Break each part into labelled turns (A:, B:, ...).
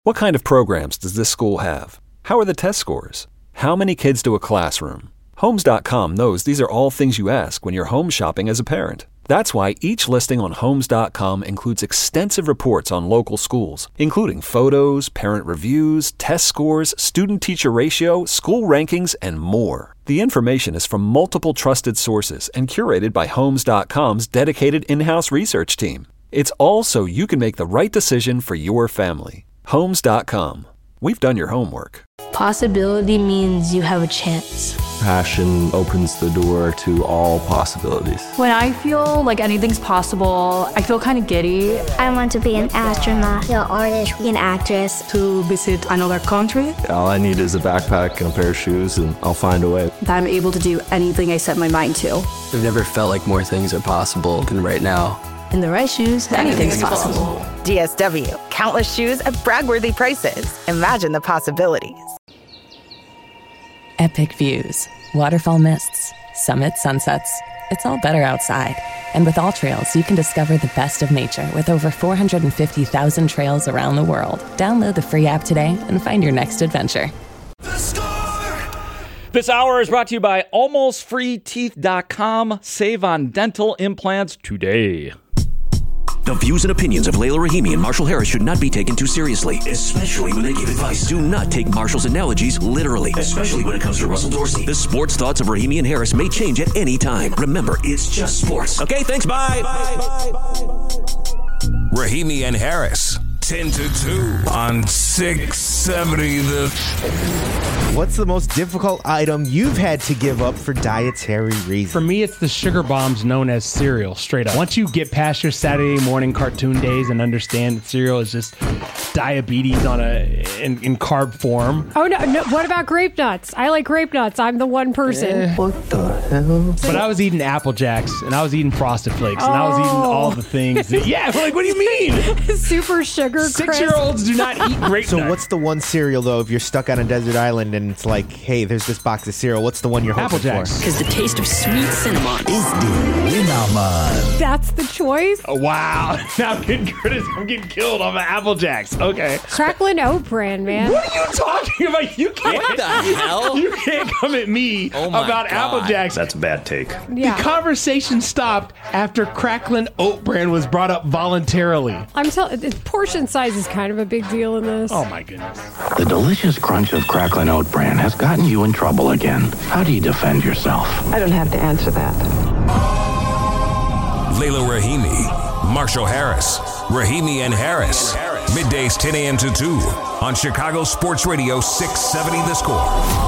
A: What kind of programs does this school have? How are the test scores? How many kids to a classroom? Homes.com knows these are all things you ask when you're home shopping as a parent. That's why each listing on Homes.com includes extensive reports on local schools, including photos, parent reviews, test scores, student-teacher ratio, school rankings, and more. The information is from multiple trusted sources and curated by Homes.com's dedicated in-house research team. It's all so you can make the right decision for your family. Homes.com. We've done your homework.
B: Possibility means you have a chance.
C: Passion opens the door to all possibilities.
D: When I feel like anything's possible, I feel kind of giddy.
E: I want to be an astronaut, an artist, an actress.
F: To visit another country.
C: All I need is a backpack and a pair of shoes, and I'll find a way.
F: That I'm able to do anything I set my mind to.
G: I've never felt like more things are possible than right now.
B: In the right shoes, anything's possible.
H: DSW. Countless shoes at brag-worthy prices. Imagine the possibilities.
I: Epic views, waterfall mists, summit sunsets. It's all better outside. And with All Trails, you can discover the best of nature with over 450,000 trails around the world. Download the free app today and find your next adventure.
J: This hour is brought to you by AlmostFreeTeeth.com. Save on dental implants today.
K: The views and opinions of Layla Rahimi and Marshall Harris should not be taken too seriously, especially when they give advice. Do not take Marshall's analogies literally, especially when it comes to Russell Dorsey. The sports thoughts of Rahimi and Harris may change at any time. Remember, it's just sports. Okay, thanks, bye.
L: Rahimi and Harris, 10 to 2 on 670
M: What's the most difficult item you've had to give up for dietary reasons?
N: For me, it's the sugar bombs known as cereal, straight up. Once you get past your Saturday morning cartoon days and understand that cereal is just diabetes in carb form.
O: Oh, no. What about grape nuts? I like grape nuts. I'm the one person.
M: What the hell?
N: But I was eating Apple Jacks, and I was eating Frosted Flakes, and I was eating all the things. Like, what do you mean?
O: Super sugar crisp.
N: 6-year-olds do not eat grape nuts.
M: So what's the one cereal, though, if you're stuck on a desert island and it's like, hey, there's this box of cereal, what's the one you're hoping
N: Apple Jacks.
M: for?
P: Because the taste of sweet cinnamon
Q: is the winner.
O: That's the choice?
N: Oh, wow. Now I'm getting killed on the Apple Jacks. Okay.
O: Cracklin Oat Bran, man.
N: What are you talking about? You can't.
G: What the hell?
N: You can't come at me about
G: God.
N: Apple Jacks.
C: That's a bad take.
O: Yeah.
N: The conversation stopped after Cracklin Oat Bran was brought up voluntarily.
O: I'm telling portion size is kind of a big deal in this.
N: Oh, my goodness.
Q: The delicious crunch of Cracklin Oat Bran has gotten you in trouble again. How do you defend yourself?
R: I don't have to answer that.
L: Layla Rahimi, Marshall Harris, Rahimi and Harris. Middays 10 a.m. to 2 on Chicago Sports Radio 670 The Score.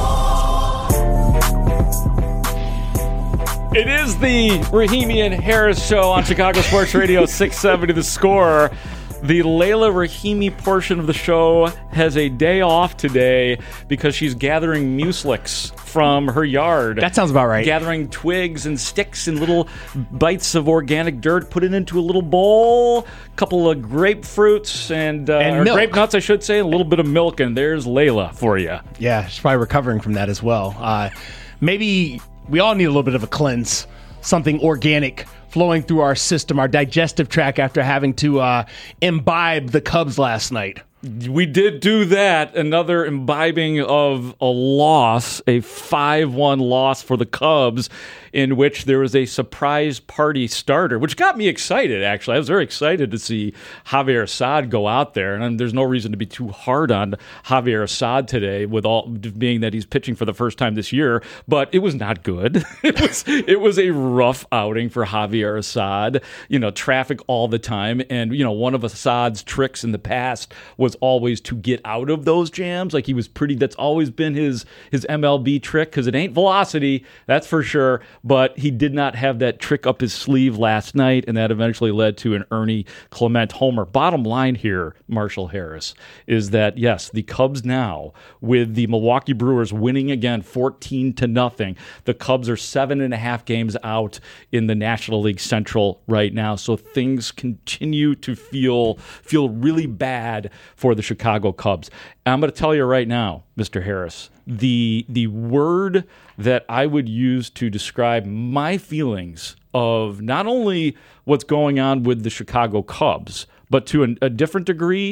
J: It is the Rahimi and Harris show on Chicago Sports Radio 670 The Score. The Layla Rahimi portion of the show has a day off today because she's gathering mucilix from her yard.
N: That sounds about right.
J: Gathering twigs and sticks and little bites of organic dirt, put it into a little bowl, a couple of grapefruits and
N: milk.
J: Grape nuts, I should say, a little bit of milk, and there's Layla for you.
N: Yeah, she's probably recovering from that as well. Maybe we all need a little bit of a cleanse, something organic flowing through our system, our digestive tract after having to imbibe the Cubs last night.
J: We did do that. Another imbibing of a loss, a 5-1 loss for the Cubs, in which there was a surprise party starter, which got me excited, actually. I was very excited to see Javier Assad go out there, and there's no reason to be too hard on Javier Assad today, with all being that he's pitching for the first time this year, but it was not good. It was a rough outing for Javier Assad. Traffic all the time, and one of Assad's tricks in the past was always to get out of those jams. Like, that's always been his MLB trick, because it ain't velocity, that's for sure. But he did not have that trick up his sleeve last night, and that eventually led to an Ernie Clement homer. Bottom line here, Marshall Harris, is that, yes, the Cubs now, with the Milwaukee Brewers winning again 14-0, the Cubs are 7.5 games out in the National League Central right now. So things continue to feel really bad for the Chicago Cubs. And I'm going to tell you right now, Mr. Harris, the word that I would use to describe my feelings of not only what's going on with the Chicago Cubs, but to a different degree,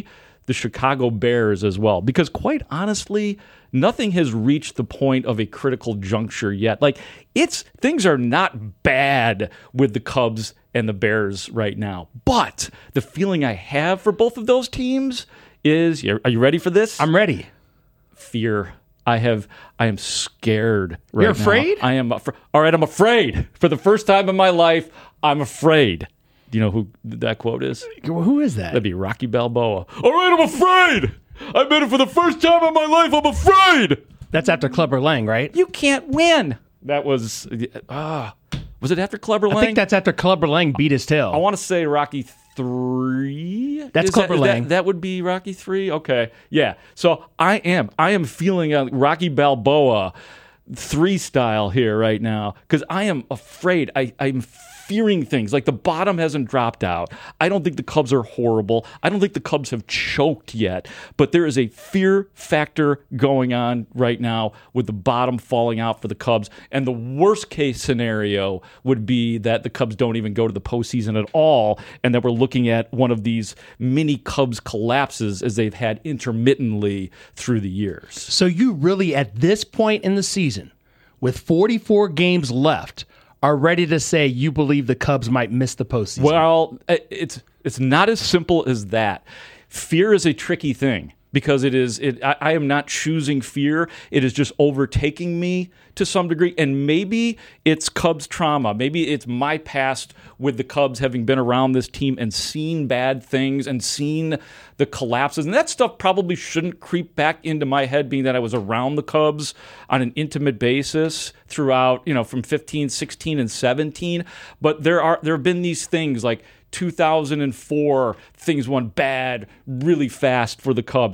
J: the Chicago Bears as well. Because quite honestly, nothing has reached the point of a critical juncture yet. Like, things are not bad with the Cubs and the Bears right now. But the feeling I have for both of those teams is, are you ready for this?
N: I'm ready.
J: Fear. I am scared right now.
N: You're afraid?
J: I am. All right, I'm afraid. For the first time in my life, I'm afraid. Do you know who that quote is?
N: Who is that?
J: That'd be Rocky Balboa. All right, I'm afraid. I made it for the first time in my life. I'm afraid.
N: That's after Clubber Lang, right?
J: You can't win. That was. Was it after Clubber Lang?
N: I think that's after Clubber Lang beat his tail.
J: I want to say Rocky 3.
N: That's Clubber Lang.
J: That would be Rocky 3? Okay. Yeah. So I am feeling Rocky Balboa 3 style here right now because I am afraid. I'm fearing things. Like, the bottom hasn't dropped out. I don't think the Cubs are horrible. I don't think the Cubs have choked yet. But there is a fear factor going on right now with the bottom falling out for the Cubs. And the worst case scenario would be that the Cubs don't even go to the postseason at all, and that we're looking at one of these mini Cubs collapses as they've had intermittently through the years.
N: So you really, at this point in the season, with 44 games left, are ready to say you believe the Cubs might miss the postseason?
J: Well, it's not as simple as that. Fear is a tricky thing because I am not choosing fear. It is just overtaking me to some degree. And maybe it's Cubs trauma. Maybe it's my past with the Cubs, having been around this team and seen bad things and seen the collapses. And that stuff probably shouldn't creep back into my head, being that I was around the Cubs on an intimate basis throughout, from 15, 16, and 17. But there have been these things like 2004, things went bad really fast for the Cubs.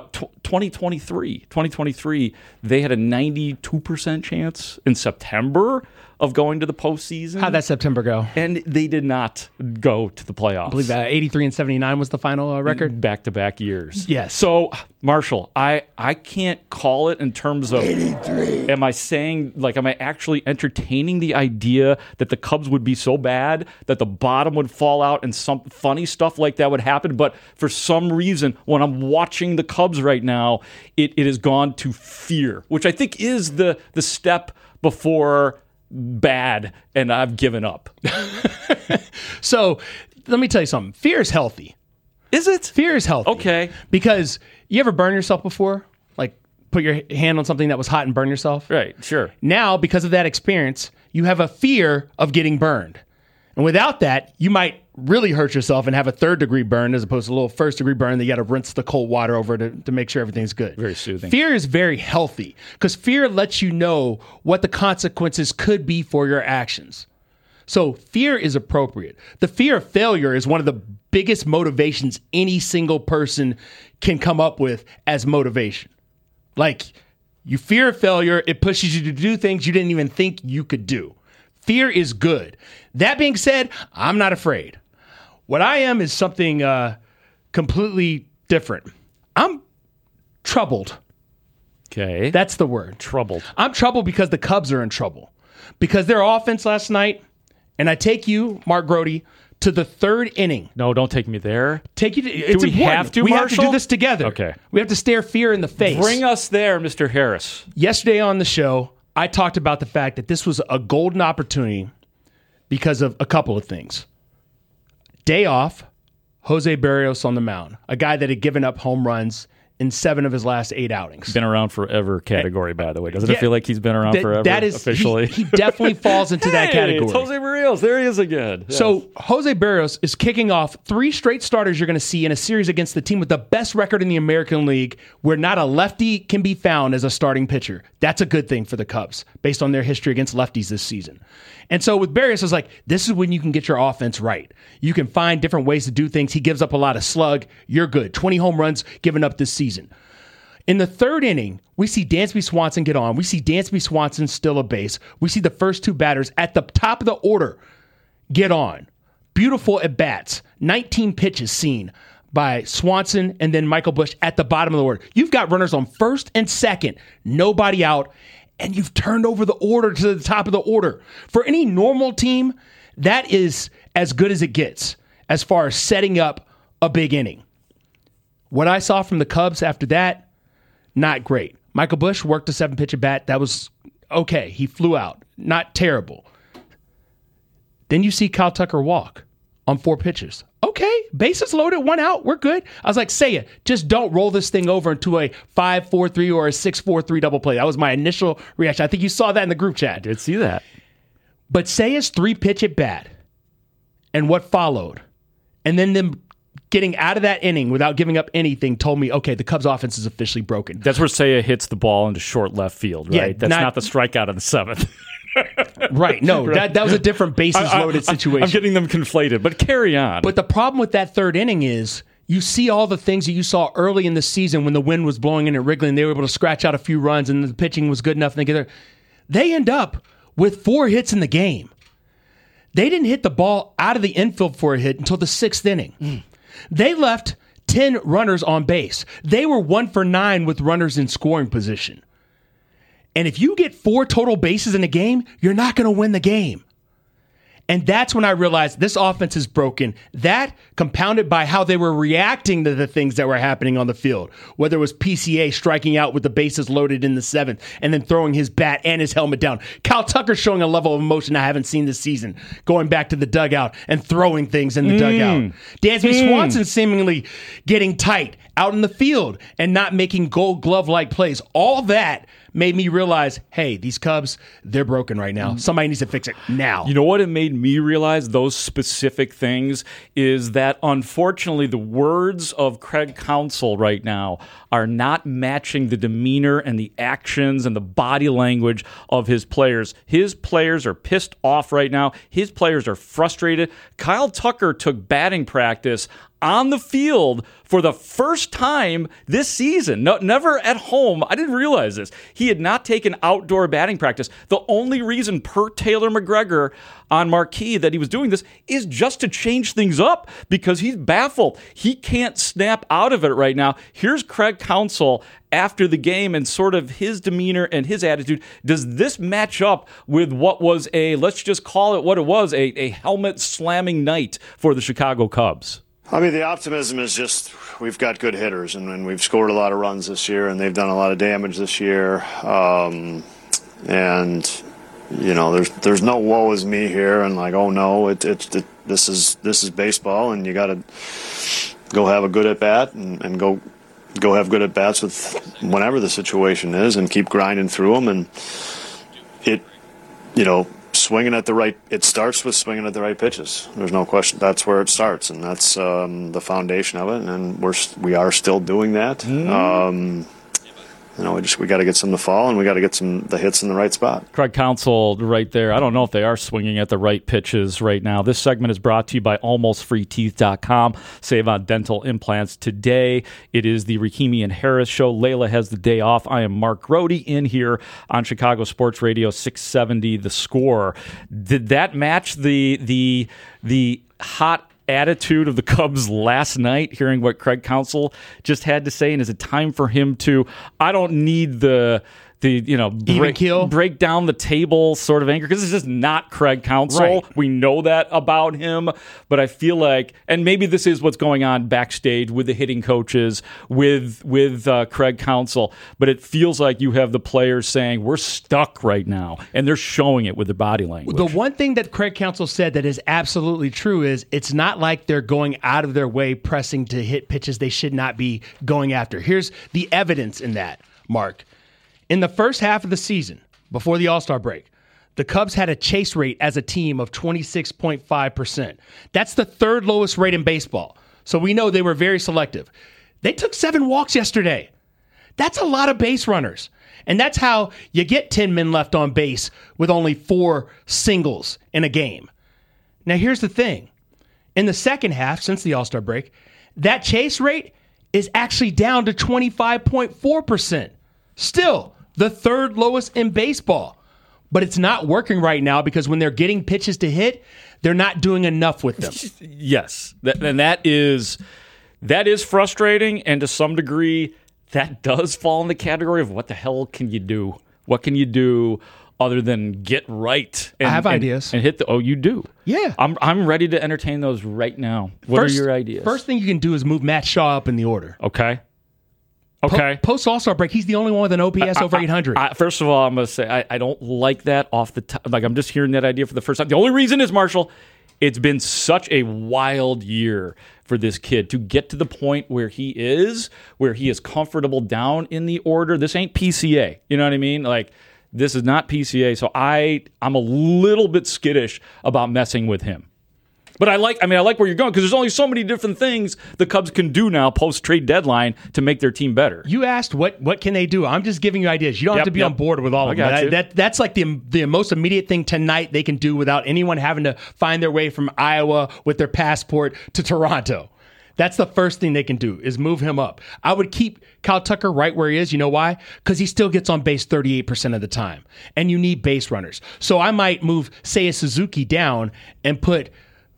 J: 2023, they had a 92% chance in September of going to the postseason.
N: How'd that September go?
J: And they did not go to the playoffs.
N: I believe 83 and 79 was the final record.
J: Back-to-back years.
N: Yes.
J: So, Marshall, I can't call it in terms of 83. Am I actually entertaining the idea that the Cubs would be so bad that the bottom would fall out and some funny stuff like that would happen? But for some reason, when I'm watching the Cubs right now, it has gone to fear, which I think is the step before bad, and I've given up.
N: So let me tell you something. Fear is healthy.
J: Is it?
N: Fear is healthy.
J: Okay.
N: Because you ever burn yourself before? Like, put your hand on something that was hot and burn yourself?
J: Right, sure.
N: Now, because of that experience, you have a fear of getting burned. And without that, you might really hurt yourself and have a 3rd-degree burn as opposed to a little 1st-degree burn that you got to rinse the cold water over to make sure everything's good.
J: Very soothing.
N: Fear is very healthy because fear lets you know what the consequences could be for your actions. So fear is appropriate. The fear of failure is one of the biggest motivations any single person can come up with as motivation. Like, you fear failure, it pushes you to do things you didn't even think you could do. Fear is good. That being said, I'm not afraid. What I am is something completely different. I'm troubled.
J: Okay.
N: That's the word.
J: Troubled.
N: I'm troubled because the Cubs are in trouble. Because their offense last night, and I take you, Mark Grody, to the 3rd inning.
J: No, don't take me there.
N: Take you to,
J: it's do we important. Have to,
N: we
J: Marshall?
N: have to do this together.
J: Okay.
N: We have to stare fear in the face.
J: Bring us there, Mr. Harris.
N: Yesterday on the show, I talked about the fact that this was a golden opportunity because of a couple of things. Day off, Jose Berrios on the mound, a guy that had given up home runs in 7 of his last 8 outings.
J: Been around forever category, by the way. Doesn't it feel like he's been around forever
N: that is,
J: officially?
N: He definitely falls into that category.
J: It's Jose Berrios. There he is again. Yes.
N: So Jose Berrios is kicking off 3 straight starters you're going to see in a series against the team with the best record in the American League, where not a lefty can be found as a starting pitcher. That's a good thing for the Cubs, based on their history against lefties this season. And so with Berrios, I was like, this is when you can get your offense right. You can find different ways to do things. He gives up a lot of slug. You're good. 20 home runs given up this season. In the 3rd inning, we see Dansby Swanson get on. We see Dansby Swanson steal a base. We see the first 2 batters at the top of the order get on. Beautiful at bats. 19 pitches seen by Swanson and then Michael Busch at the bottom of the order. You've got runners on 1st and 2nd, nobody out, and you've turned over the order to the top of the order. For any normal team, that is as good as it gets as far as setting up a big inning. What I saw from the Cubs after that, not great. Michael Busch worked a 7-pitch at bat. That was okay. He flew out. Not terrible. Then you see Kyle Tucker walk on 4 pitches. Okay, bases loaded, 1 out, we're good. I was like, Seiya, just don't roll this thing over into a 5-4-3 or a 6-4-3 double play. That was my initial reaction. I think you saw that in the group chat.
J: I did see that.
N: But Seiya's 3-pitch at bat and what followed, and then them getting out of that inning without giving up anything told me, okay, the Cubs offense is officially broken.
J: That's where Seiya hits the ball into short left field, right?
N: Yeah,
J: That's not the strikeout in the 7th.
N: Right. No,
J: Right.
N: That was a different bases-loaded situation.
J: I'm getting them conflated, but carry on.
N: But the problem with that 3rd inning is you see all the things that you saw early in the season when the wind was blowing in at Wrigley and they were able to scratch out a few runs and the pitching was good enough. And they end up with 4 hits in the game. They didn't hit the ball out of the infield for a hit until the 6th inning. They left 10 runners on base. They were 1 for 9 with runners in scoring position. And if you get 4 total bases in a game, you're not going to win the game. And that's when I realized this offense is broken. That compounded by how they were reacting to the things that were happening on the field, whether it was PCA striking out with the bases loaded in the 7th and then throwing his bat and his helmet down. Kyle Tucker showing a level of emotion I haven't seen this season, going back to the dugout and throwing things in the dugout. Dansby Swanson seemingly getting tight out in the field and not making Gold Glove-like plays. All that made me realize, hey, these Cubs, they're broken right now. Somebody needs to fix it now.
J: You know what it made me realize, those specific things, is that unfortunately the words of Craig Counsell right now are not matching the demeanor and the actions and the body language of his players. His players are pissed off right now. His players are frustrated. Kyle Tucker took batting practice on the field for the first time this season. No, never at home. I didn't realize this. He had not taken outdoor batting practice. The only reason, per Taylor McGregor on Marquee, that he was doing this is just to change things up because he's baffled. He can't snap out of it right now. Here's Craig Counsell after the game and sort of his demeanor and his attitude. Does this match up with what was let's just call it what it was, a helmet slamming night for the Chicago Cubs?
R: I mean, the optimism is just we've got good hitters, and we've scored a lot of runs this year, and they've done a lot of damage this year. And, you know, there's no woe is me here, and like, oh, no, this is baseball, and you got to go have a good at-bat and go have good at-bats with whenever the situation is and keep grinding through them. And swinging at the right, it starts with swinging at the right pitches. There's no question. That's where it starts, and that's the foundation of it. And we are still doing that. We got to get some to fall, and we got to get the hits in the right spot.
J: Craig Counsell right there. I don't know if they are swinging at the right pitches right now. This segment is brought to you by AlmostFreeTeeth.com. Save on dental implants today. It is the Rahimi and Harris Show. Layla has the day off. I am Mark Grody in here on Chicago Sports Radio 670 The Score. Did that match the hot attitude of the Cubs last night, hearing what Craig Counsell just had to say? And is it time for him to, I don't need the break down the table sort of anger, because it's just not Craig Counsell. Right. We know that about him, but I feel like, and maybe this is what's going on backstage with the hitting coaches, with Craig Counsell, but it feels like you have the players saying, we're stuck right now, and they're showing it with their body language.
N: The one thing that Craig Counsell said that is absolutely true is it's not like they're going out of their way pressing to hit pitches they should not be going after. Here's the evidence in that, Mark. In the first half of the season, before the All-Star break, the Cubs had a chase rate as a team of 26.5%. That's the 3rd lowest rate in baseball. So we know they were very selective. They took 7 walks yesterday. That's a lot of base runners. And that's how you get 10 men left on base with only 4 singles in a game. Now, here's the thing. In the second half, since the All-Star break, that chase rate is actually down to 25.4%. Still, the 3rd lowest in baseball. But it's not working right now because when they're getting pitches to hit, they're not doing enough with them.
J: Yes. And that is frustrating, and to some degree, that does fall in the category of what the hell can you do? What can you do other than get right.
N: I have ideas.
J: And hit the. Oh, you do?
N: Yeah.
J: I'm ready to entertain those right now. What are your ideas?
N: First thing you can do is move Matt Shaw up in the order.
J: Okay.
N: Post All-Star break, he's the only one with an OPS over 800.
J: First of all, I'm going to say I don't like that off the top. Like, I'm just hearing that idea for the first time. The only reason is, Marshall, it's been such a wild year for this kid to get to the point where he is comfortable down in the order. This ain't PCA. You know what I mean? Like, this is not PCA. So I'm a little bit skittish about messing with him. But I like where you're going because there's only so many different things the Cubs can do now post-trade deadline to make their team better.
N: You asked what can they do? I'm just giving you ideas. You don't have to be on board with all of them. That's like the most immediate thing tonight they can do without anyone having to find their way from Iowa with their passport to Toronto. That's the first thing they can do is move him up. I would keep Kyle Tucker right where he is. You know why? Because he still gets on base 38% of the time. And you need base runners. So I might move Seiya Suzuki down and put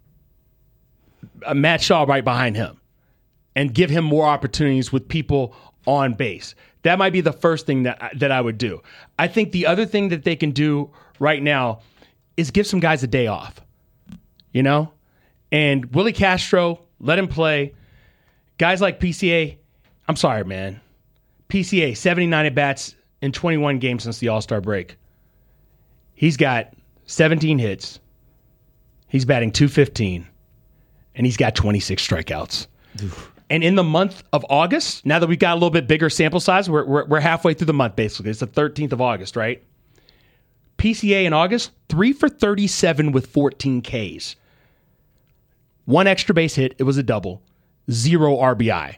N: Matt Shaw right behind him and give him more opportunities with people on base. That might be the first thing that I would do. I think the other thing that they can do right now is give some guys a day off, you know? And Willie Castro, let him play. Guys like PCA, I'm sorry, man. PCA, 79 at-bats in 21 games since the All-Star break. He's got 17 hits. He's batting .215. And he's got 26 strikeouts. Oof. And in the month of August, now that we've got a little bit bigger sample size, we're halfway through the month, basically. It's the 13th of August, right? PCA in August, 3 for 37 with 14 Ks. 1 extra base hit. It was a double. 0 RBI.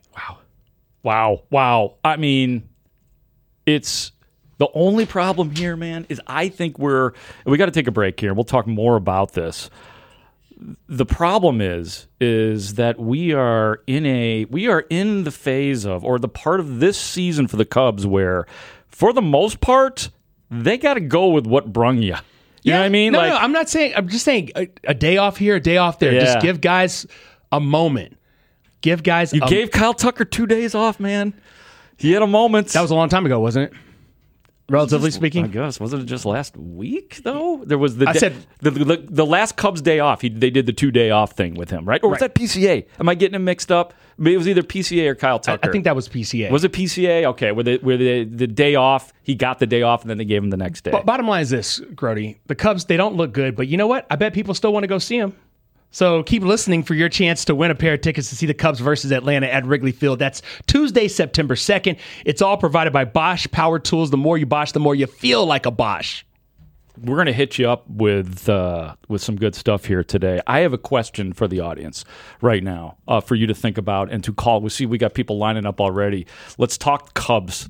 J: Wow. I mean, it's the only problem here, man, is I think we got to take a break here. We'll talk more about this. The problem is that we are in the phase of, or the part of this season for the Cubs where, for the most part, they got to go with what brung you. You know what I mean?
N: No, I'm not saying. I'm just saying a day off here, a day off there.
J: Yeah.
N: Just give guys a moment. Give guys.
J: You gave Kyle Tucker 2 days off, man. He had a moment.
N: That was a long time ago, wasn't it? Relatively speaking,
J: I guess wasn't it just last week though? There was the last Cubs day off. They did the 2 day off thing with him, right? Or was that PCA? Am I getting them mixed up? It was either PCA or Kyle Tucker.
N: I think that was PCA.
J: Was it PCA? Okay, where the day off, he got the day off, and then they gave him the next day.
N: But bottom line is this, Grody: the Cubs, they don't look good, but you know what? I bet people still want to go see them. So keep listening for your chance to win a pair of tickets to see the Cubs versus Atlanta at Wrigley Field. That's Tuesday, September 2nd. It's all provided by Bosch Power Tools. The more you Bosch, the more you feel like a Bosch.
J: We're going to hit you up with some good stuff here today. I have a question for the audience right now for you to think about and to call. We got people lining up already. Let's talk Cubs.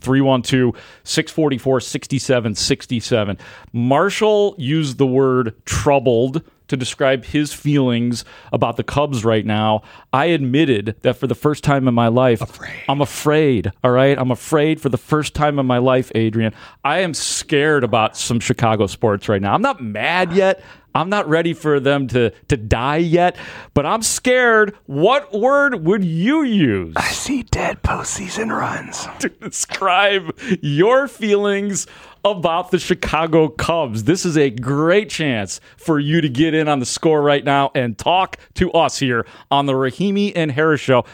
J: 312-644-6767. Marshall used the word troubled to describe his feelings about the Cubs right now. I admitted that for the first time in my life, I'm afraid, all right? I'm afraid for the first time in my life, Adrian. I am scared about some Chicago sports right now. I'm not mad yet. I'm not ready for them to die yet, but I'm scared. What word would you use?
C: I see dead postseason runs.
J: To describe your feelings about the Chicago Cubs. This is a great chance for you to get in on the score right now and talk to us here on the Rahimi and Harris Show.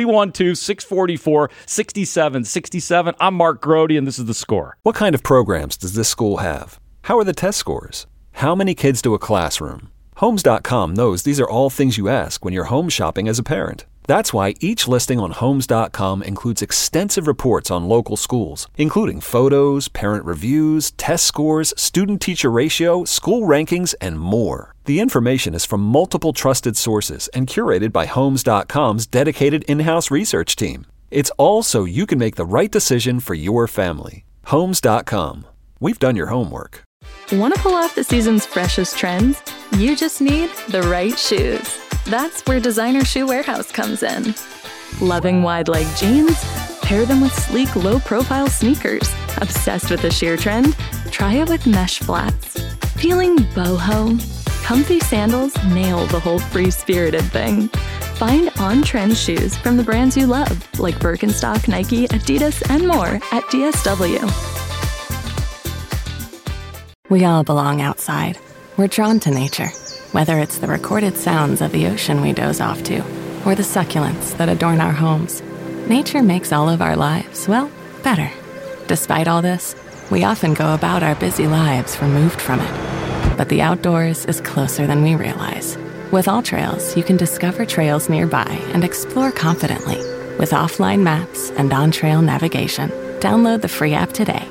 J: 312-644-6767. I'm Mark Grody, and this is The Score.
A: What kind of programs does this school have? How are the test scores? How many kids do a classroom? Homes.com knows these are all things you ask when you're home shopping as a parent. That's why each listing on Homes.com includes extensive reports on local schools, including photos, parent reviews, test scores, student-teacher ratio, school rankings, and more. The information is from multiple trusted sources and curated by Homes.com's dedicated in-house research team. It's all so you can make the right decision for your family. Homes.com. We've done your homework.
S: Want to pull off the season's freshest trends? You just need the right shoes. That's where Designer Shoe Warehouse comes in. Loving wide leg jeans? Pair them with sleek, low-profile sneakers. Obsessed with the sheer trend? Try it with mesh flats. Feeling boho? Comfy sandals nail the whole free-spirited thing. Find on-trend shoes from the brands you love, like Birkenstock, Nike, Adidas, and more at DSW.
I: We all belong outside. We're drawn to nature, whether it's the recorded sounds of the ocean we doze off to, or the succulents that adorn our homes. Nature makes all of our lives, well, better. Despite all this, we often go about our busy lives removed from it. But the outdoors is closer than we realize. With AllTrails, you can discover trails nearby and explore confidently. With offline maps and on-trail navigation, download the free app today.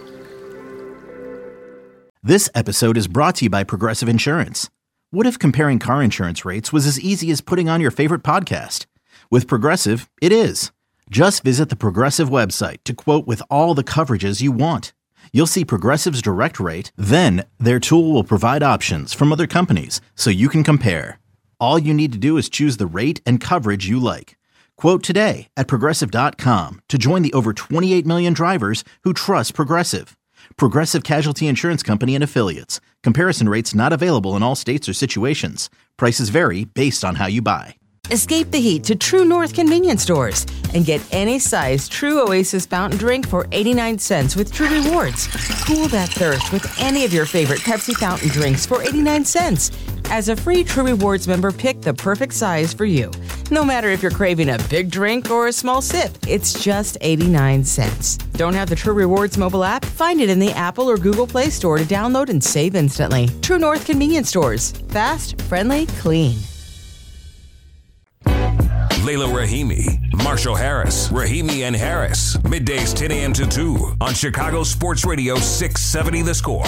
T: This episode is brought to you by Progressive Insurance. What if comparing car insurance rates was as easy as putting on your favorite podcast? With Progressive, it is. Just visit the Progressive website to quote with all the coverages you want. You'll see Progressive's direct rate, then their tool will provide options from other companies so you can compare. All you need to do is choose the rate and coverage you like. Quote today at Progressive.com to join the over 28 million drivers who trust Progressive. Progressive Casualty Insurance Company and Affiliates. Comparison rates not available in all states or situations. Prices vary based on how you buy.
U: Escape the heat to True North convenience stores and get any size True Oasis fountain drink for 89 cents with True Rewards. Cool that thirst with any of your favorite Pepsi fountain drinks for 89 cents. As a free True Rewards member, pick the perfect size for you. No matter if you're craving a big drink or a small sip, it's just 89 cents. Don't have the True Rewards mobile app? Find it in the Apple or Google Play Store to download and save instantly. True North convenience stores. Fast, friendly, clean.
L: Layla Rahimi, Marshall Harris, Rahimi and Harris. Middays 10 a.m. to 2 on Chicago Sports Radio 670 The Score.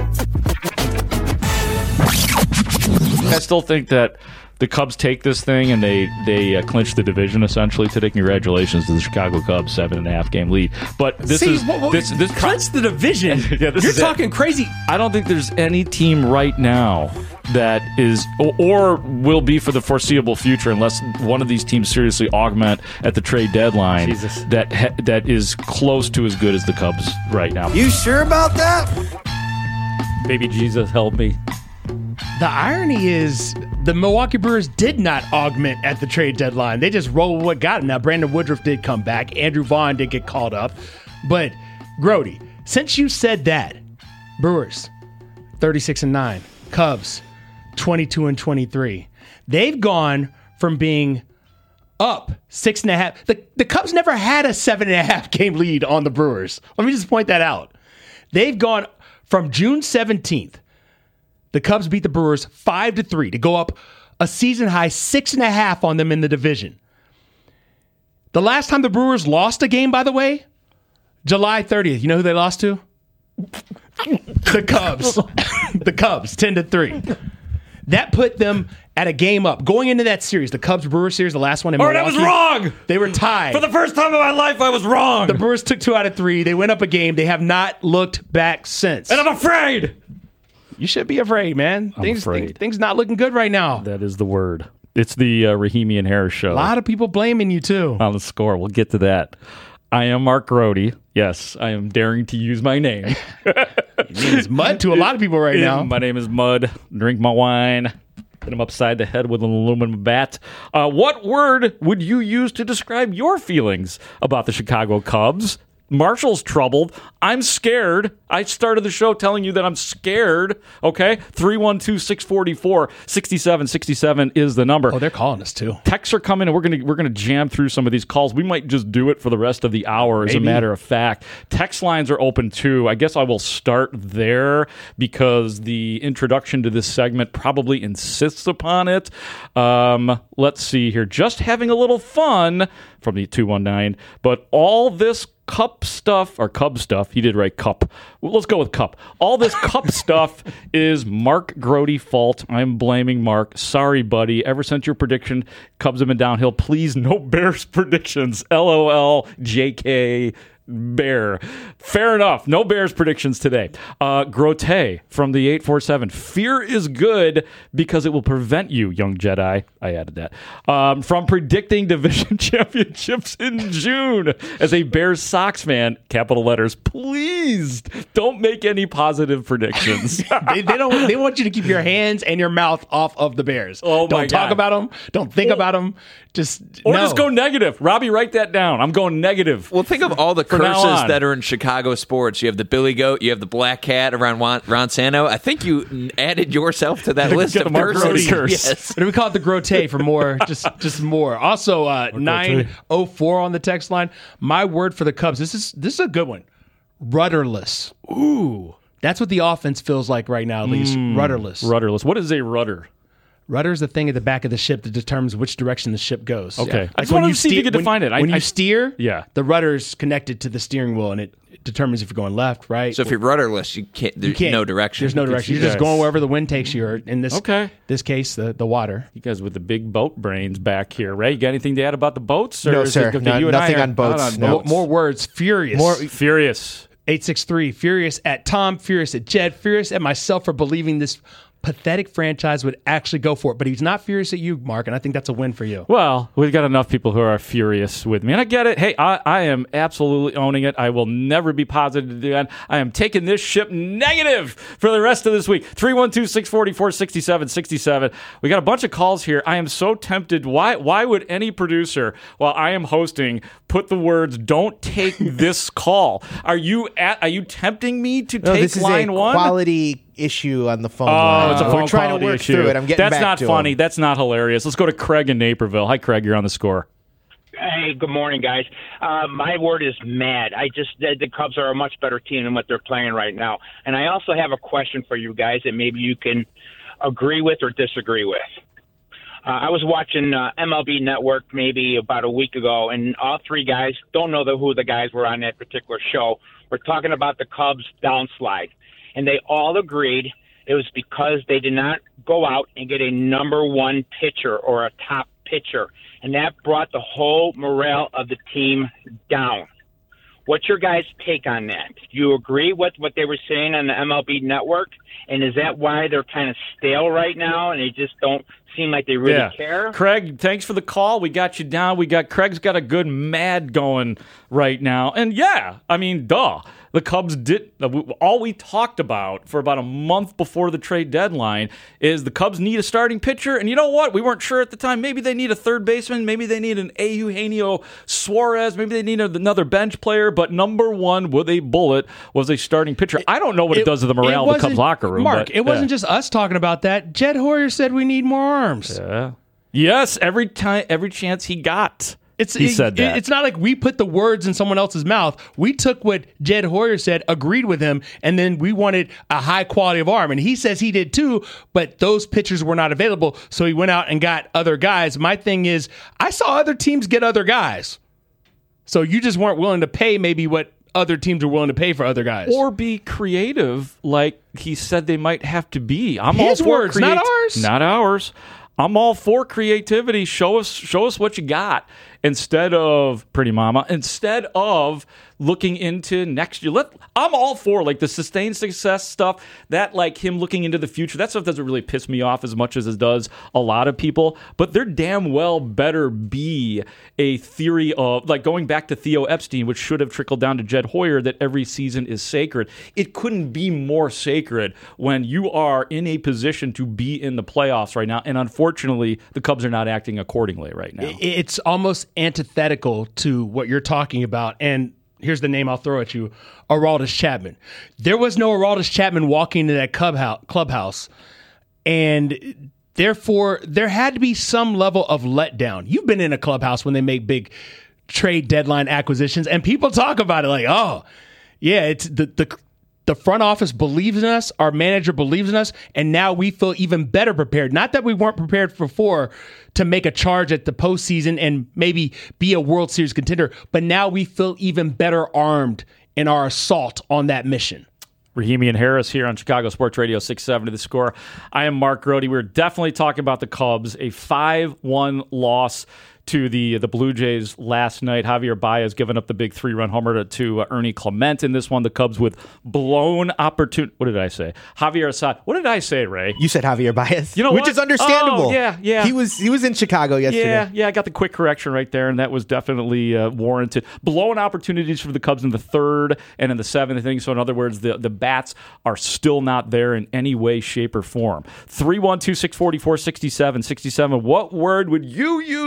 J: I still think that the Cubs take this thing and they clinch the division essentially today. Congratulations to the Chicago Cubs, 7.5 game lead. But this
N: clinch the division.
J: Yeah,
N: You're talking crazy.
J: I don't think there's any team right now that is or will be for the foreseeable future, unless one of these teams seriously augment at the trade deadline, that is close to as good as the Cubs right now.
V: You sure about that?
J: Baby Jesus, help me.
N: The irony is the Milwaukee Brewers did not augment at the trade deadline. They just rolled with what got them. Now, Brandon Woodruff did come back. Andrew Vaughn did get called up. But, Grody, since you said that, Brewers, 36-9. Cubs, 22-23. They've gone from being up 6.5. The Cubs never had a 7.5 game lead on the Brewers. Let me just point that out. They've gone from June 17th. The Cubs beat the Brewers 5-3 to go up a season high 6.5 on them in the division. The last time the Brewers lost a game, by the way, July 30th. You know who they lost to? The Cubs. The Cubs, 10-3. That put them at a game up. Going into that series, the Cubs-Brewers series, the last one in Milwaukee.
J: I was wrong!
N: They were tied.
J: For the first time in my life, I was wrong!
N: The Brewers took 2 out of 3. They went up a game. They have not looked back since.
J: And I'm afraid!
N: You should be afraid, man. Things not looking good right now.
J: That is the word. It's the Rahimi and Harris show.
N: A lot of people blaming you, too.
J: On The Score. We'll get to that. I am Mark Grody. Yes, I am daring to use my name.
N: It means Mud to a lot of people right now.
J: My name is Mud. Drink my wine. Hit him upside the head with an aluminum bat. What word would you use to describe your feelings about the Chicago Cubs? Marshall's troubled. I'm scared. I started the show telling you that I'm scared. Okay? 312-644-6767 is the number.
N: Oh, they're calling us too.
J: Texts are coming, and we're gonna jam through some of these calls. We might just do it for the rest of the hour, as a matter of fact. Text lines are open too. I guess I will start there because the introduction to this segment probably insists upon it. Let's see here. Just having a little fun from the 219, but all this Cub stuff, he did write cup. Well, let's go with cup. All this cup stuff is Mark Grody fault. I'm blaming Mark. Sorry, buddy. Ever since your prediction, Cubs have been downhill. Please, no Bears predictions. LOL, JK, Bear. Fair enough. No Bears predictions today. Grote from the 847. Fear is good because it will prevent you, young Jedi. I added that. From predicting division championships in June. As a Bears Sox fan, capital letters, please don't make any positive predictions.
N: They want you to keep your hands and your mouth off of the Bears.
J: Oh my
N: Don't talk about them. Don't think about them. Just
J: go negative. Robbie, write that down. I'm going negative.
W: Well, think of all the
J: now on.
D: that are in Chicago sports. You have the Billy Goat, you have the Black Cat around Ron Santo. I think you added yourself to that list of curses. Yes.
N: What do we call it? The Grotte for more, just more. Also, 904 on the text line. My word for the Cubs. This is a good one. Rudderless. Ooh, that's what the offense feels like right now. At least rudderless.
J: Rudderless. What is a rudder?
N: Rudder is the thing at the back of the ship that determines which direction the ship goes.
J: Okay.
N: Yeah.
J: I just wanted to see if you could define it.
N: When you steer,
J: yeah,
N: the rudder is connected to the steering wheel, and it determines if you're going left, right.
D: So if you're rudderless, you can't. There's no direction.
N: There's no direction. You're just going wherever the wind takes you. Or in this case, the water.
J: You guys with the big boat brains back here, Ray. You got anything to add about the boats?
M: No, sir. Nothing on boats.
N: More words. Furious.
J: Furious.
N: 863. Furious at Tom. Furious at Jed. Furious at myself for believing this pathetic franchise would actually go for it. But he's not furious at you, Mark, and I think that's a win for you.
J: Well, we've got enough people who are furious with me, and I get it. Hey, I am absolutely owning it. I will never be positive again. I am taking this ship negative for the rest of this week. 312-644-6767. We got a bunch of calls here. I am so tempted. Why would any producer, while I am hosting, put the words, "Don't take this call"? Are you tempting me to take line one?
M: This is a quality issue on the phone
J: line.
M: line.
J: It's a phone
M: We're trying to work
J: issue.
M: through it. I'm getting
J: That's
M: back
J: not
M: to
J: funny.
M: him.
J: That's not hilarious. Let's go to Craig in Naperville. Hi, Craig. You're on the score.
E: Hey, good morning, guys. My word is mad. The Cubs are a much better team than what they're playing right now. And I also have a question for you guys that maybe you can agree with or disagree with. I was watching MLB Network maybe about a week ago, and all three guys, don't know who the guys were on that particular show, were talking about the Cubs downslide. And they all agreed it was because they did not go out and get a number one pitcher or a top pitcher. And that brought the whole morale of the team down. What's your guys' take on that? Do you agree with what they were saying on the MLB Network? And is that why they're kind of stale right now and they just don't seem like they really care?
J: Craig, thanks for the call. We got you down. Craig's got a good mad going right now. And duh. The Cubs all we talked about for about a month before the trade deadline is the Cubs need a starting pitcher. And you know what? We weren't sure at the time. Maybe they need a third baseman. Maybe they need an Eugenio Suarez. Maybe they need another bench player. But number one with a bullet was a starting pitcher. I don't know what it does to the morale of the Cubs locker room.
N: Mark, it wasn't just us talking about that. Jed Hoyer said we need more arms.
J: Yeah. Yes, every chance he got. He said that.
N: It's not like we put the words in someone else's mouth. We took what Jed Hoyer said, agreed with him, and then we wanted a high quality of arm. And he says he did too, but those pitchers were not available, so he went out and got other guys. My thing is, I saw other teams get other guys. So you just weren't willing to pay maybe what other teams are willing to pay for other guys.
J: Or be creative like he said they might have to be.
N: His words, not ours.
J: Not ours. I'm all for creativity. Show us what you got instead of looking into next year. I'm all for like the sustained success stuff, that like him looking into the future. That stuff doesn't really piss me off as much as it does a lot of people, but there damn well better be a theory of like going back to Theo Epstein, which should have trickled down to Jed Hoyer, that every season is sacred. It couldn't be more sacred when you are in a position to be in the playoffs right now. And unfortunately, the Cubs are not acting accordingly right now.
N: It's almost antithetical to what you're talking about. And here's the name I'll throw at you, Aroldis Chapman. There was no Aroldis Chapman walking into that clubhouse, and therefore there had to be some level of letdown. You've been in a clubhouse when they make big trade deadline acquisitions, and people talk about it like, oh, yeah, it's the front office believes in us, our manager believes in us, and now we feel even better prepared. Not that we weren't prepared before to make a charge at the postseason and maybe be a World Series contender, but now we feel even better armed in our assault on that mission.
J: Rahimi and Harris here on Chicago Sports Radio 670 The Score. I am Mark Grody. We're definitely talking about the Cubs, a 5-1 loss to the Blue Jays last night. Javier Baez giving up the big 3-run homer to Ernie Clement in this one. The Cubs with blown opportunity. What did I say? Javier Assad. What did I say, Ray?
M: You said Javier Baez.
J: You know
M: which
J: what?
M: is understandable.
J: Oh, yeah.
M: He was in Chicago yesterday.
J: Yeah, I got the quick correction right there, and that was definitely warranted. Blown opportunities for the Cubs in the third and in the seventh inning. So in other words, the bats are still not there in any way, shape, or form. 312-644-6767. What word would you use to describe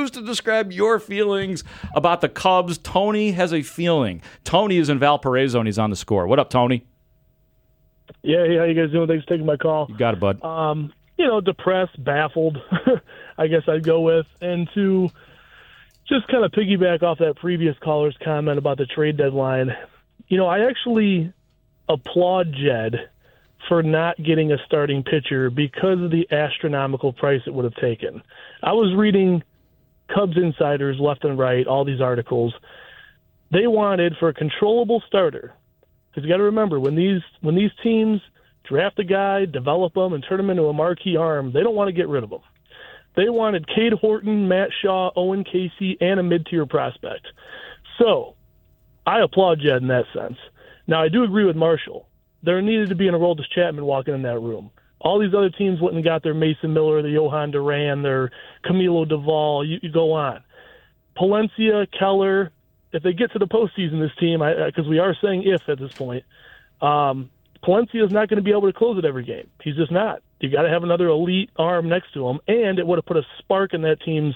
J: describe your feelings about the Cubs. Tony has a feeling. Tony is in Valparaiso, and he's on the score. What up, Tony?
B: Yeah, hey, how you guys doing? Thanks for taking my call.
J: You got it, bud.
B: Depressed, baffled, I guess I'd go with. And to just kind of piggyback off that previous caller's comment about the trade deadline, I actually applaud Jed for not getting a starting pitcher because of the astronomical price it would have taken. I was reading Cubs insiders left and right, all these articles. They wanted for a controllable starter, because you got to remember, when these teams draft a guy, develop him, and turn him into a marquee arm, they don't want to get rid of him. They wanted Cade Horton, Matt Shaw, Owen Casey, and a mid-tier prospect. So I applaud Jed in that sense. Now, I do agree with Marshall. There needed to be an Aroldis Chapman walking in that room. All these other teams went and got their Mason Miller, their Johan Duran, their Camilo Duvall. You go on. Palencia, Keller, if they get to the postseason, this team, because we are saying if at this point, Palencia is not going to be able to close it every game. He's just not. You got to have another elite arm next to him, and it would have put a spark in that team's,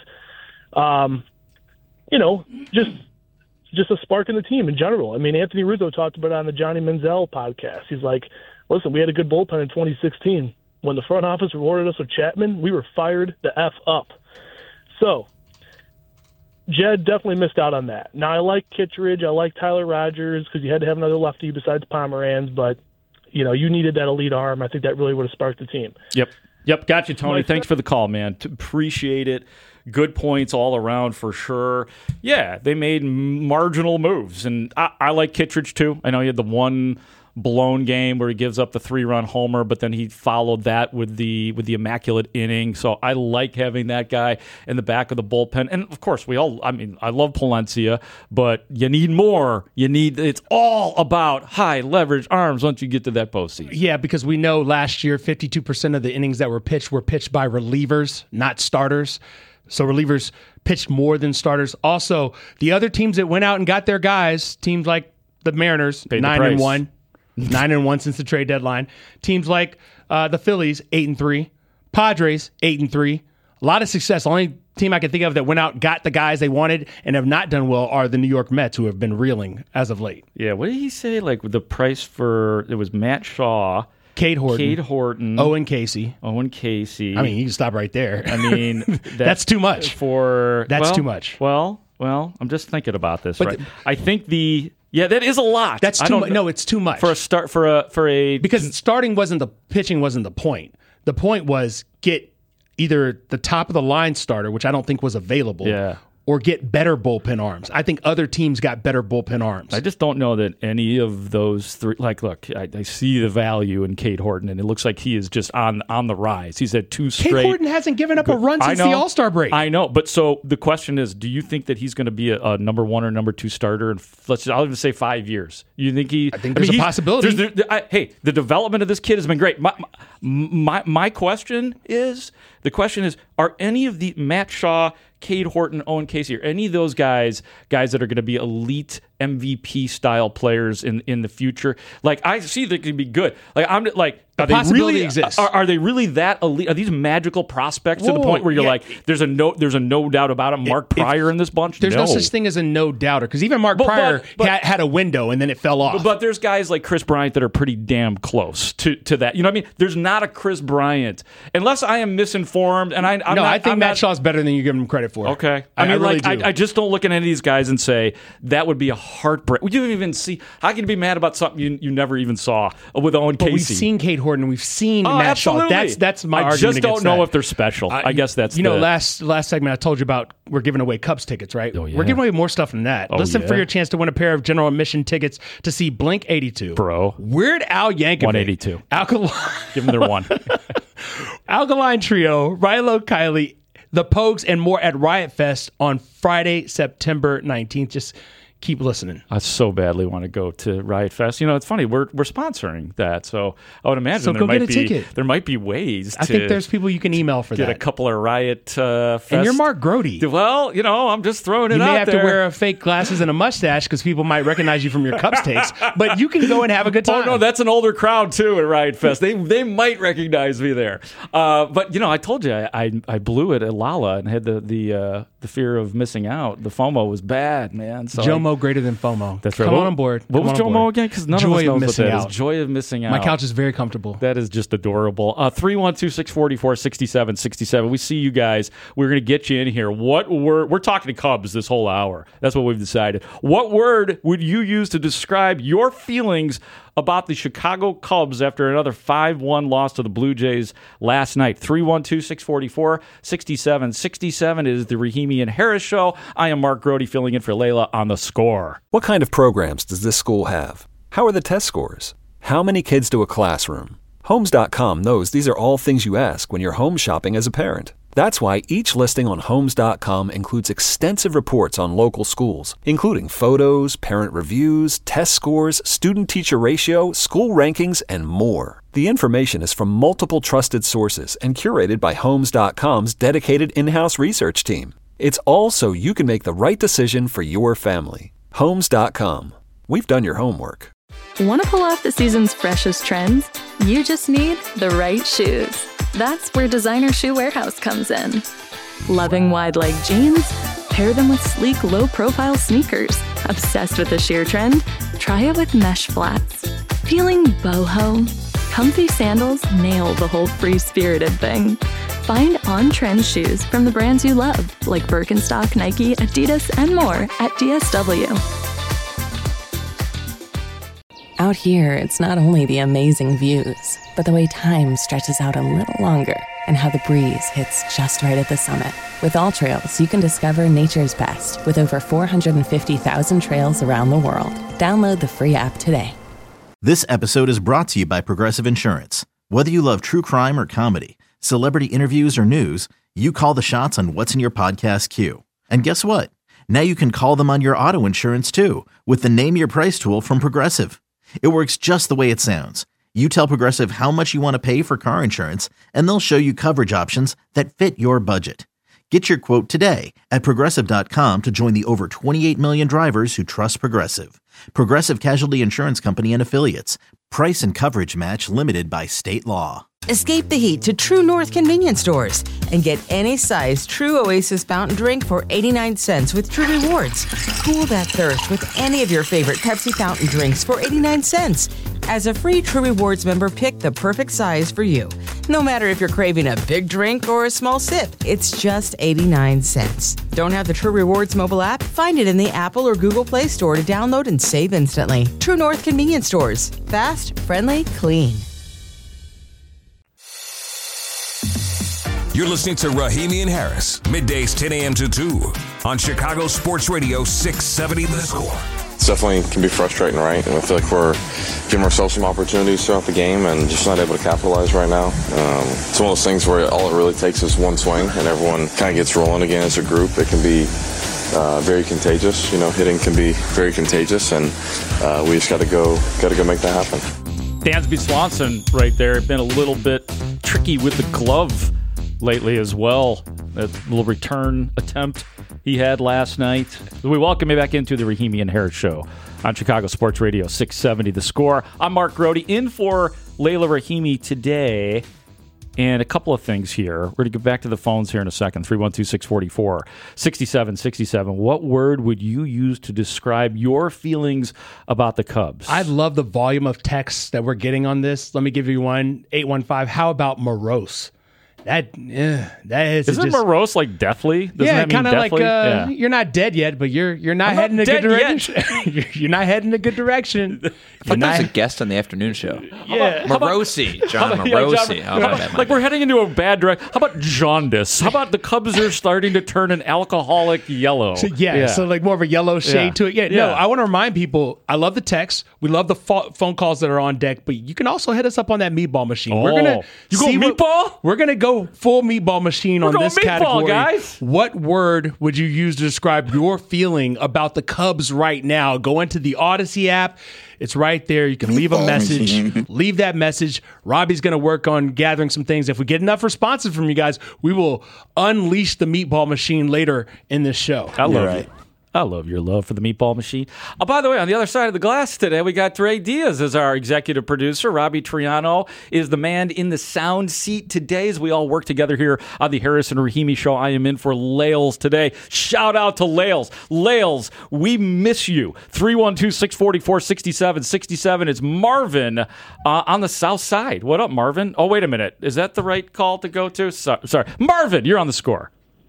B: just a spark in the team in general. I mean, Anthony Rizzo talked about it on the Johnny Manziel podcast. He's like, listen, we had a good bullpen in 2016. When the front office rewarded us with Chapman, we were fired the F up. So Jed definitely missed out on that. Now, I like Kittredge. I like Tyler Rogers because you had to have another lefty besides Pomeranz, but you needed that elite arm. I think that really would have sparked the team.
J: Yep. Got you, Tony. Thanks for the call, man. Appreciate it. Good points all around for sure. Yeah, they made marginal moves, and I like Kittredge too. I know he had the one blown game where he gives up the 3-run homer, but then he followed that with the immaculate inning. So I like having that guy in the back of the bullpen. And of course, I love Palencia, but you need more. It's all about high leverage arms once you get to that postseason.
N: Yeah, because we know last year 52% of the innings that were pitched by relievers, not starters. So relievers pitched more than starters. Also, the other teams that went out and got their guys, teams like the Mariners, 9-1. 9-1 since the trade deadline. Teams like the Phillies, 8-3. Padres, 8-3. A lot of success. The only team I can think of that went out, got the guys they wanted, and have not done well are the New York Mets, who have been reeling as of late.
J: Yeah, what did he say? Like the price for it was Matt Shaw,
N: Cade Horton, Owen Casey.
J: I mean,
N: you can stop right there.
J: I mean,
N: that's too much. That's too much.
J: Well, I'm just thinking about this. But right, I think that is a lot.
N: That's too much. No, it's too much
J: for a start for a
N: because pitching wasn't the point. The point was get either the top of the line starter, which I don't think was available, or get better bullpen arms. I think other teams got better bullpen arms.
J: I just don't know that any of those three. Like, look, I see the value in Cade Horton, and it looks like he is just on the rise. He's had 2 straight.
N: Cade Horton hasn't given up a run since the All-Star break.
J: I know, but so the question is, do you think that he's going to be a number 1 or number 2 starter in I'll even say 5 years? You think
N: I think there's a possibility.
J: The development of this kid has been great. My question is, are any of the Matt Shaw, Cade Horton, Owen Casey, or any of those guys that are going to be elite MVP style players in the future? Like, I see they could be good. Like, I'm like,
N: the possibility exists.
J: Are they really that elite? Are these magical prospects to the point where you're like, there's a no doubt about it? Mark Pryor in this bunch?
N: There's no such thing as a no doubter, because even Mark Pryor had a window and then it fell off.
J: But there's guys like Chris Bryant that are pretty damn close to that. You know what I mean? There's not a Chris Bryant, unless I am misinformed. And
N: I think Matt Shaw's better than you give him credit for.
J: Okay, I just don't look at any of these guys and say that would be a heartbreak. You didn't even see. How can you be mad about something you never even saw with Owen Casey?
N: We've seen Cade Horton. We've seen Matt Shaw. That's my argument.
J: I just don't know if they're special. I guess that's
N: last segment I told you about. We're giving away Cubs tickets, right?
J: Oh, yeah.
N: We're giving away more stuff than that. Listen for your chance to win a pair of general admission tickets to see Blink 82,
J: bro.
N: Weird Al Yankovic,
J: 182. Give them their one.
N: Alkaline Trio, Rilo Kiley, The Pogues, and more at Riot Fest on Friday, September 19th. Just keep listening.
J: I so badly want to go to Riot Fest. It's funny, we're sponsoring that, so I would imagine there might be ways.
N: I think there's people you can email for
J: get
N: that.
J: A couple of Riot Fest.
N: And you're Mark Grody.
J: Well, I'm just throwing it out there.
N: You may have to wear fake glasses and a mustache because people might recognize you from your Cubs takes, but you can go and have a good time.
J: Oh no, that's an older crowd too at Riot Fest. They might recognize me there. But I told you I blew it at Lala and had the the fear of missing out. The FOMO was bad, man. So
N: JOMO greater than FOMO.
J: That's right.
N: Come on board.
J: What was JOMO again? Because none of us knows what that is. Joy of missing out.
N: My couch is very comfortable.
J: That is just adorable. 312-644-6767. We see you guys. We're going to get you in here. What word? We're talking to Cubs this whole hour. That's what we've decided. What word would you use to describe your feelings about the Chicago Cubs after another 5-1 loss to the Blue Jays last night? 312-644-6767 is the Rahimi and Harris Show. I am Mark Grody filling in for Layla on The Score.
A: What kind of programs does this school have? How are the test scores? How many kids do a classroom? Homes.com knows these are all things you ask when you're home shopping as a parent. That's why each listing on Homes.com includes extensive reports on local schools, including photos, parent reviews, test scores, student-teacher ratio, school rankings, and more. The information is from multiple trusted sources and curated by Homes.com's dedicated in-house research team. It's all so you can make the right decision for your family. Homes.com. We've done your homework.
S: Want to pull off the season's freshest trends? You just need the right shoes. That's where Designer Shoe Warehouse comes in. Loving wide leg jeans? Pair them with sleek, low-profile sneakers. Obsessed with the sheer trend? Try it with mesh flats. Feeling boho? Comfy sandals nail the whole free-spirited thing. Find on-trend shoes from the brands you love, like Birkenstock, Nike, Adidas, and more at DSW.
I: Out here, it's not only the amazing views, but the way time stretches out a little longer and how the breeze hits just right at the summit. With All Trails, you can discover nature's best with over 450,000 trails around the world. Download the free app today.
T: This episode is brought to you by Progressive Insurance. Whether you love true crime or comedy, celebrity interviews or news, you call the shots on what's in your podcast queue. And guess what? Now you can call them on your auto insurance too with the Name Your Price tool from Progressive. It works just the way it sounds. You tell Progressive how much you want to pay for car insurance, and they'll show you coverage options that fit your budget. Get your quote today at Progressive.com to join the over 28 million drivers who trust Progressive. Progressive Casualty Insurance Company and Affiliates. Price and coverage match limited by state law.
U: Escape the heat to True North convenience stores and get any size True Oasis fountain drink for 89 cents with True Rewards. Cool that thirst with any of your favorite Pepsi fountain drinks for 89 cents. As a free True Rewards member, pick the perfect size for you. No matter if you're craving a big drink or a small sip, it's just 89 cents. Don't have the True Rewards mobile app? Find it in the Apple or Google Play Store to download and save instantly. True North convenience stores. Fast, friendly, clean.
L: You're listening to Rahimi and Harris, middays 10 a.m. to 2 on Chicago Sports Radio 670 The Score.
F: It definitely can be frustrating, right? And I feel like we're giving ourselves some opportunities throughout the game and just not able to capitalize right now. It's one of those things where all it really takes is one swing and everyone kind of gets rolling again as a group. It can be very contagious. You know, hitting can be very contagious, and we just got to go make that happen.
J: Dansby Swanson right there. Been a little bit tricky with the glove lately as well. That little return attempt he had last night. We welcome you back into the Rahimi and Harris Show on Chicago Sports Radio 670 The Score. I'm Mark Grody, in for Layla Rahimi today. And a couple of things here. We're going to get back to the phones here in a second. 312-644-6767. What word would you use to describe your feelings about the Cubs?
N: I love the volume of texts that we're getting on this. Let me give you one. 815. How about morose? That is.
J: Isn't morose like deathly? Doesn't that mean
N: kind of like
J: deathly?
N: you're not dead yet, but you're not heading in a good direction. You're not heading in a good direction.
D: I thought that was a guest on the afternoon show.
N: Yeah,
D: Morosi, John Morosi.
J: Like we're heading into a bad direction. How about jaundice? How about the Cubs are starting to turn an alcoholic yellow?
N: So like more of a yellow shade to it. No, I want to remind people, I love the text. We love the phone calls that are on deck, but you can also hit us up on that meatball machine.
J: Oh,
N: we're gonna
J: meatball?
N: We're gonna go full meatball machine on this category.
J: Guys.
N: What word would you use to describe your feeling about the Cubs right now? Go into the Odyssey app. It's right there. You can leave a message. Leave that message. Robbie's going to work on gathering some things. If we get enough responses from you guys, we will unleash the meatball machine later in this show.
J: I love it. I love your love for the Meatball Machine. Oh, by the way, on the other side of the glass today, we got Dre Diaz as our executive producer. Robbie Triano is the man in the sound seat today as we all work together here on the Harris and Rahimi Show. I am in for Lales today. Shout out to Lales. Lales, we miss you. 312-644-6767. It's Marvin on the south side. What up, Marvin? Oh, wait a minute. Is that the right call to go to? Sorry. Marvin, you're on the score.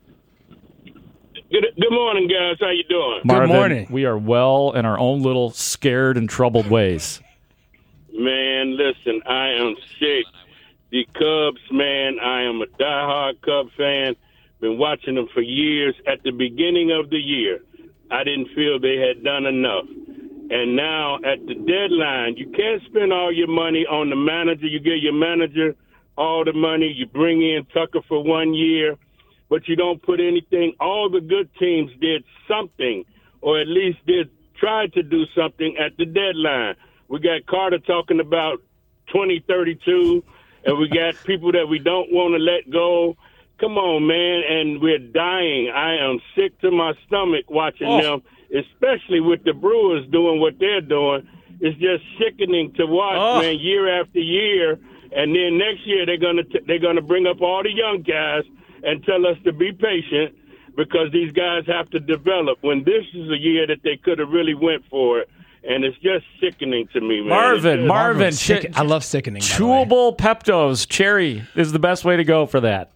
H: Good morning, guys. How you doing?
J: Marvin, good morning. We are well in our own little scared and troubled ways.
H: Man, listen, I am sick. The Cubs, man, I am a diehard Cub fan. Been watching them for years. At the beginning of the year, I didn't feel they had done enough. And now at the deadline, you can't spend all your money on the manager. You give your manager all the money. You bring in Tucker for 1 year. But you don't put anything. All the good teams did something, or at least tried to do something at the deadline. We got Carter talking about 2032, and we got people that we don't want to let go. Come on, man, and we're dying. I am sick to my stomach watching them, especially with the Brewers doing what they're doing. It's just sickening to watch, man, year after year. And then next year they're gonna bring up all the young guys and tell us to be patient because these guys have to develop when this is a year that they could have really went for it. And it's just sickening to me, man.
J: Marvin.
N: I love sickening.
J: Chewable Peptos, cherry is the best way to go for that.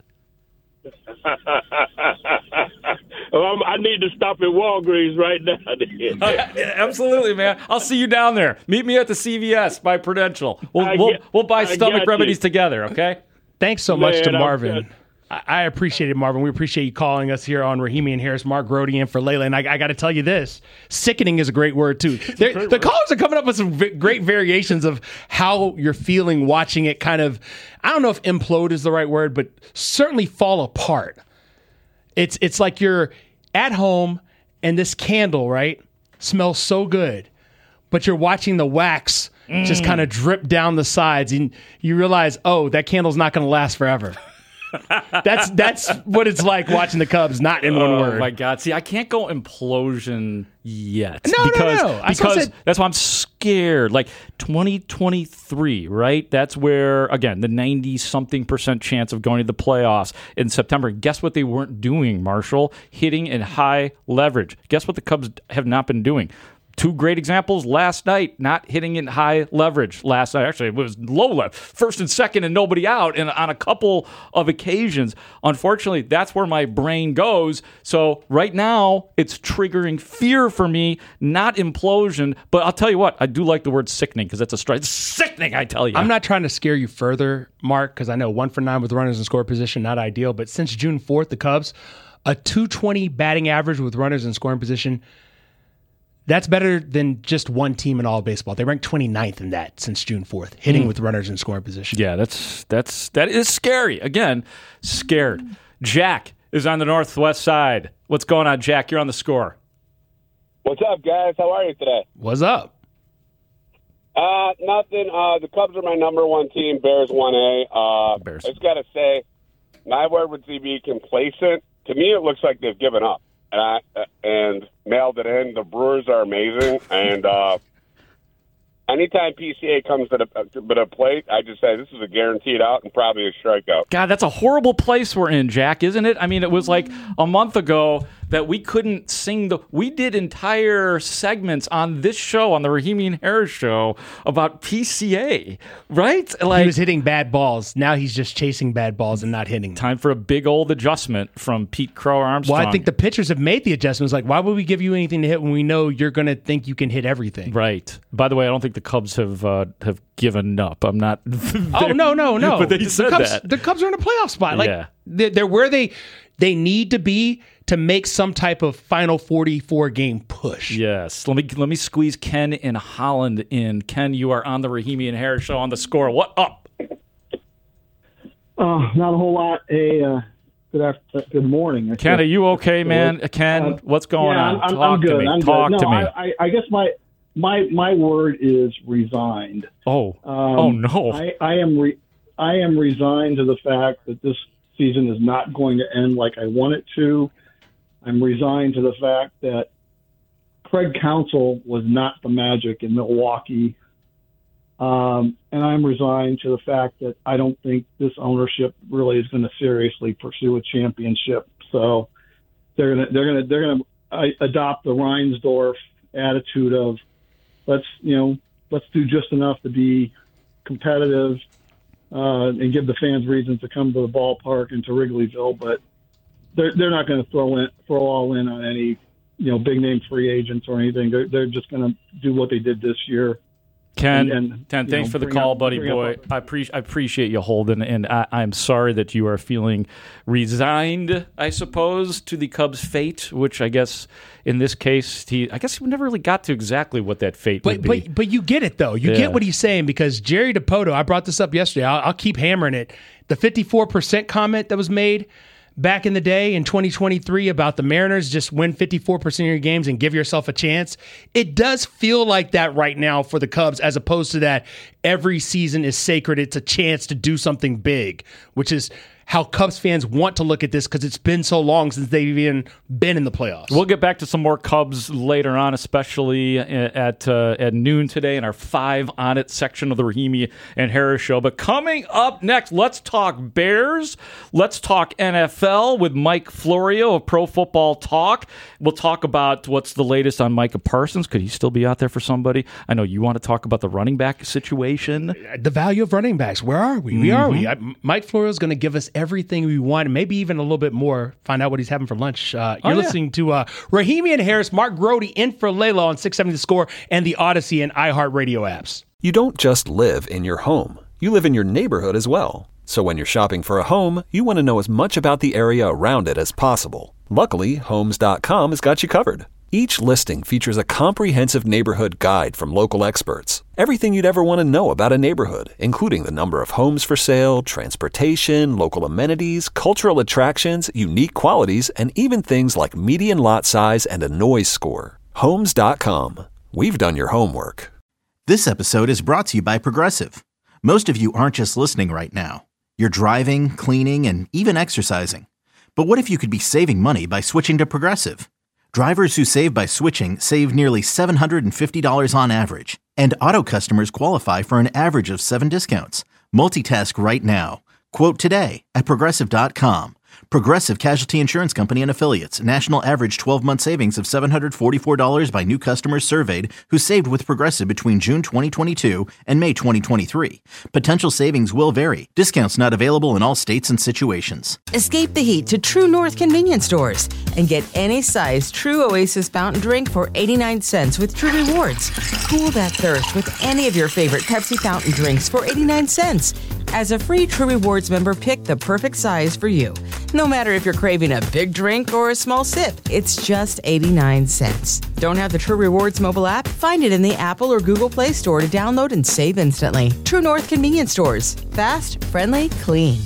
H: I need to stop at Walgreens right now.
J: Absolutely, man. I'll see you down there. Meet me at the CVS by Prudential. We'll buy stomach remedies together, okay?
N: Thanks so much to Marvin. I appreciate it, Marvin. We appreciate you calling us here on Rahimi and Harris. Mark Grody in for Layla. And I got to tell you this. Sickening is a great word, too. The callers are coming up with some great variations of how you're feeling watching it kind of, I don't know if implode is the right word, but certainly fall apart. It's like you're at home and this candle, right, smells so good, but you're watching the wax just kind of drip down the sides and you realize, that candle's not going to last forever. That's what it's like watching the Cubs, not in one word.
J: Oh my God! See, I can't go implosion yet.
N: No.
J: Because that's why I'm scared. Like 2023, right? That's where again the 90-something% chance of going to the playoffs in September. Guess what they weren't doing, Marshall? Hitting in high leverage. Guess what the Cubs have not been doing? Two great examples last night, not hitting in high leverage last night. Actually, it was low leverage, first and second and nobody out, and on a couple of occasions. Unfortunately, that's where my brain goes. So right now, it's triggering fear for me, not implosion. But I'll tell you what, I do like the word sickening because that's a strike. Sickening, I tell you.
N: I'm not trying to scare you further, Mark, because I know 1 for 9 with runners in score position, not ideal. But since June 4th, the Cubs, a .220 batting average with runners in scoring position. That's better than just one team in all of baseball. They ranked 29th in that since June 4th, hitting with runners in scoring position.
J: Yeah, that is scary. Again, scared. Jack is on the northwest side. What's going on, Jack? You're on the score.
K: What's up, guys? How are you today?
N: What's up?
K: Nothing. The Cubs are my number one team. Bears 1A.
J: Bears.
K: I just got to say, my word would be complacent. To me, it looks like they've given up. And mailed it in. The Brewers are amazing, and anytime PCA comes to the plate, I just say this is a guaranteed out and probably a strikeout.
J: God, that's a horrible place we're in, Jack, isn't it? I mean, it was like a month ago that we couldn't sing we did entire segments on this show, on the Rahimi and Harris show, about PCA, right?
N: Like, he was hitting bad balls. Now he's just chasing bad balls and not hitting them.
J: Time for a big old adjustment from Pete Crow Armstrong.
N: Well, I think the pitchers have made the adjustments. Like, why would we give you anything to hit when we know you're going to think you can hit everything?
J: Right. By the way, I don't think the Cubs have given up. I'm not.
N: No.
J: But they said that.
N: The Cubs are in a playoff spot. Like, they're where they need to be to make some type of final 44-game push.
J: Yes. Let me squeeze Ken in Holland in. Ken, you are on the Rahimi and Harris show on the score. What up?
W: Not a whole lot. Hey, good morning.
J: Ken, are you okay, man? Ken, what's going on?
W: I'm good.
J: Talk to me.
W: I guess my word is resigned.
J: Oh no.
W: I am resigned to the fact that this season is not going to end like I want it to. I'm resigned to the fact that Craig Counsell was not the magic in Milwaukee. And I'm resigned to the fact that I don't think this ownership really is going to seriously pursue a championship. So they're going to adopt the Reinsdorf attitude of let's do just enough to be competitive and give the fans reasons to come to the ballpark and to Wrigleyville, but they're not going to throw all in on any big name free agents or anything. They're just going to do what they did this year.
J: Ken, thanks for the call, buddy boy. I appreciate you holding, and I'm sorry that you are feeling resigned, I suppose, to the Cubs' fate, which I guess in this case, he never really got to exactly what that fate would be.
N: But you get it, though. You get what he's saying, because Jerry DiPoto, I brought this up yesterday, I'll keep hammering it. The 54% comment that was made back in the day in 2023 about the Mariners just win 54% of your games and give yourself a chance. It does feel like that right now for the Cubs, as opposed to that every season is sacred. It's a chance to do something big, which is how Cubs fans want to look at this because it's been so long since they've even been in the playoffs.
J: We'll get back to some more Cubs later on, especially at noon today in our 5 On It section of the Rahimi and Harris Show. But coming up next, let's talk Bears. Let's talk NFL with Mike Florio of Pro Football Talk. We'll talk about what's the latest on Micah Parsons. Could he still be out there for somebody? I know you want to talk about the running back situation.
N: The value of running backs. Where are we? Where are we? Mike Florio is going to give us everything we want, and maybe even a little bit more. Find out what he's having for lunch. You're listening to Rahimi and Harris, Mark Grody in for Layla on 670 The Score and the Odyssey and iHeartRadio apps.
A: You don't just live in your home. You live in your neighborhood as well. So when you're shopping for a home, you want to know as much about the area around it as possible. Luckily, Homes.com has got you covered. Each listing features a comprehensive neighborhood guide from local experts. Everything you'd ever want to know about a neighborhood, including the number of homes for sale, transportation, local amenities, cultural attractions, unique qualities, and even things like median lot size and a noise score. Homes.com. We've done your homework.
T: This episode is brought to you by Progressive. Most of you aren't just listening right now. You're driving, cleaning, and even exercising. But what if you could be saving money by switching to Progressive? Drivers who save by switching save nearly $750 on average, and auto customers qualify for an average of 7 discounts. Multitask right now. Quote today at Progressive.com. Progressive Casualty Insurance Company and Affiliates. National average 12-month savings of $744 by new customers surveyed who saved with Progressive between June 2022 and May 2023. Potential savings will vary. Discounts not available in all states and situations.
U: Escape the heat to True North convenience stores and get any size True Oasis fountain drink for 89 cents with True Rewards. Cool that thirst with any of your favorite Pepsi fountain drinks for 89 cents. As a free True Rewards member, pick the perfect size for you. No matter if you're craving a big drink or a small sip, it's just 89 cents. Don't have the True Rewards mobile app? Find it in the Apple or Google Play Store to download and save instantly. True North convenience stores. Fast, friendly, clean.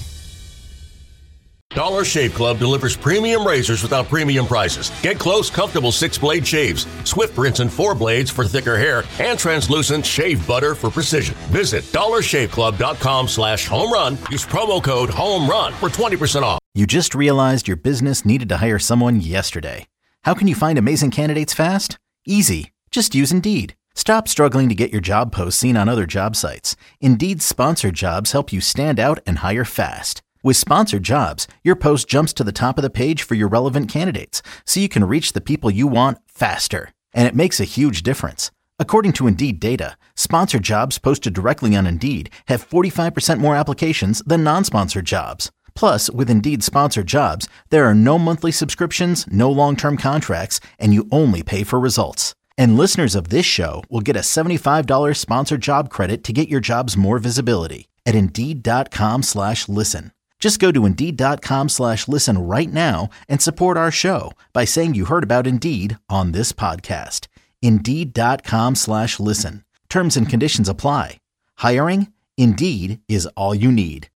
G: Dollar Shave Club delivers premium razors without premium prices. Get close, comfortable 6-blade shaves, swift rinse and 4 blades for thicker hair, and translucent shave butter for precision. Visit dollarshaveclub.com/homerun. Use promo code HOMERUN for 20% off.
T: You just realized your business needed to hire someone yesterday. How can you find amazing candidates fast? Easy. Just use Indeed. Stop struggling to get your job posts seen on other job sites. Indeed's sponsored jobs help you stand out and hire fast. With sponsored jobs, your post jumps to the top of the page for your relevant candidates, so you can reach the people you want faster. And it makes a huge difference. According to Indeed data, sponsored jobs posted directly on Indeed have 45% more applications than non-sponsored jobs. Plus, with Indeed sponsored jobs, there are no monthly subscriptions, no long-term contracts, and you only pay for results. And listeners of this show will get a $75 sponsored job credit to get your jobs more visibility at Indeed.com/listen. Just go to Indeed.com/listen right now and support our show by saying you heard about Indeed on this podcast. Indeed.com/listen. Terms and conditions apply. Hiring? Indeed is all you need.